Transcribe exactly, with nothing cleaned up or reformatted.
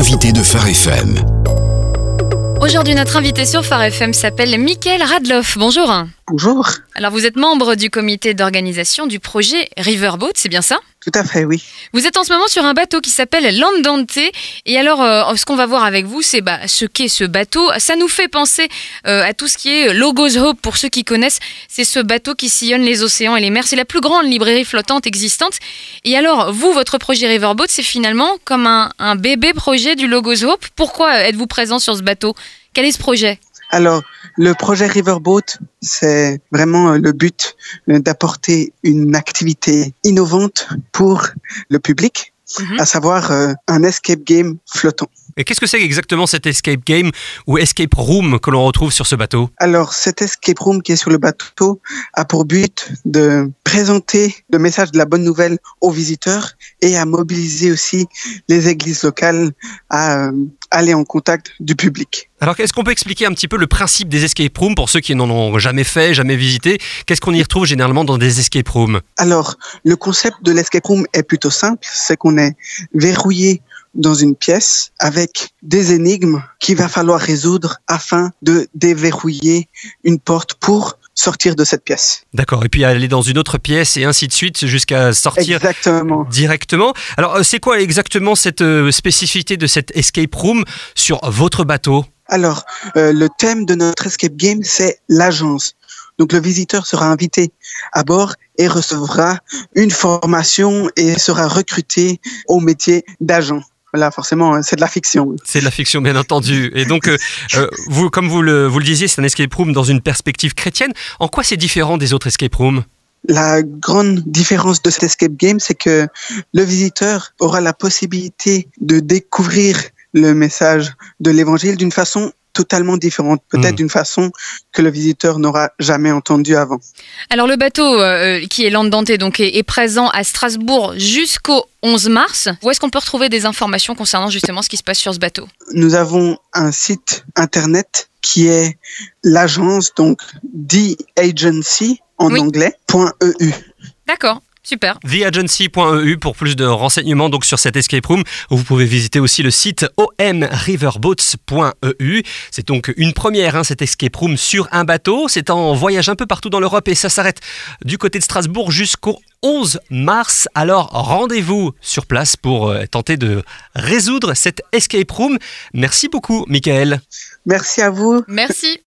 L'invité de Phare F M. Aujourd'hui, notre invité sur Phare F M s'appelle Michael Radloff. Bonjour. Bonjour. Alors, vous êtes membre du comité d'organisation du projet Riverboat, c'est bien ça ? Tout à fait, oui. Vous êtes en ce moment sur un bateau qui s'appelle l'Andante. Et alors, euh, ce qu'on va voir avec vous, c'est bah, ce qu'est ce bateau. Ça nous fait penser euh, à tout ce qui est Logos Hope, pour ceux qui connaissent. C'est ce bateau qui sillonne les océans et les mers. C'est la plus grande librairie flottante existante. Et alors, vous, votre projet Riverboat, c'est finalement comme un, un bébé projet du Logos Hope. Pourquoi êtes-vous présent sur ce bateau ? Quel est ce projet ? Alors, le projet Riverboat, c'est vraiment le but d'apporter une activité innovante pour le public, mmh. à savoir euh, un escape game flottant. Et qu'est-ce que c'est exactement cet escape game ou escape room que l'on retrouve sur ce bateau ? Alors, cet escape room qui est sur le bateau a pour but de présenter le message de la bonne nouvelle aux visiteurs et à mobiliser aussi les églises locales à euh, aller en contact du public. Alors, est-ce qu'on peut expliquer un petit peu le principe des escape rooms pour ceux qui n'en ont jamais fait, jamais visité ? Qu'est-ce qu'on y retrouve généralement dans des escape rooms ? Alors, le concept de l'escape room est plutôt simple, c'est qu'on est verrouillé dans une pièce avec des énigmes qu'il va falloir résoudre afin de déverrouiller une porte pour sortir de cette pièce. D'accord, et puis aller dans une autre pièce et ainsi de suite jusqu'à sortir exactement. directement. Alors, c'est quoi exactement cette spécificité de cette escape room sur votre bateau ? Alors, euh, le thème de notre escape game, c'est l'agence. Donc, le visiteur sera invité à bord et recevra une formation et sera recruté au métier d'agent. Voilà, forcément, c'est de la fiction. C'est de la fiction, bien entendu. Et donc, euh, euh, vous, comme vous le, vous le disiez, c'est un escape room dans une perspective chrétienne. En quoi c'est différent des autres escape rooms ? La grande différence de cet escape game, c'est que le visiteur aura la possibilité de découvrir le message de l'évangile d'une façon totalement différente, peut-être mmh. d'une façon que le visiteur n'aura jamais entendue avant. Alors le bateau euh, qui est l'Andante donc est, est présent à Strasbourg jusqu'au onze mars. Où est-ce qu'on peut retrouver des informations concernant justement ce qui se passe sur ce bateau ? Nous avons un site internet qui est l'agence, donc The Agency en oui. anglais, .eu. D'accord. Super. the agency point e u pour plus de renseignements donc sur cette escape room. Vous pouvez visiter aussi le site o m riverboats point e u. C'est donc une première, hein, cette escape room sur un bateau. C'est en voyage un peu partout dans l'Europe et ça s'arrête du côté de Strasbourg jusqu'au onze mars. Alors rendez-vous sur place pour euh, tenter de résoudre cette escape room. Merci beaucoup, Michael. Merci à vous. Merci.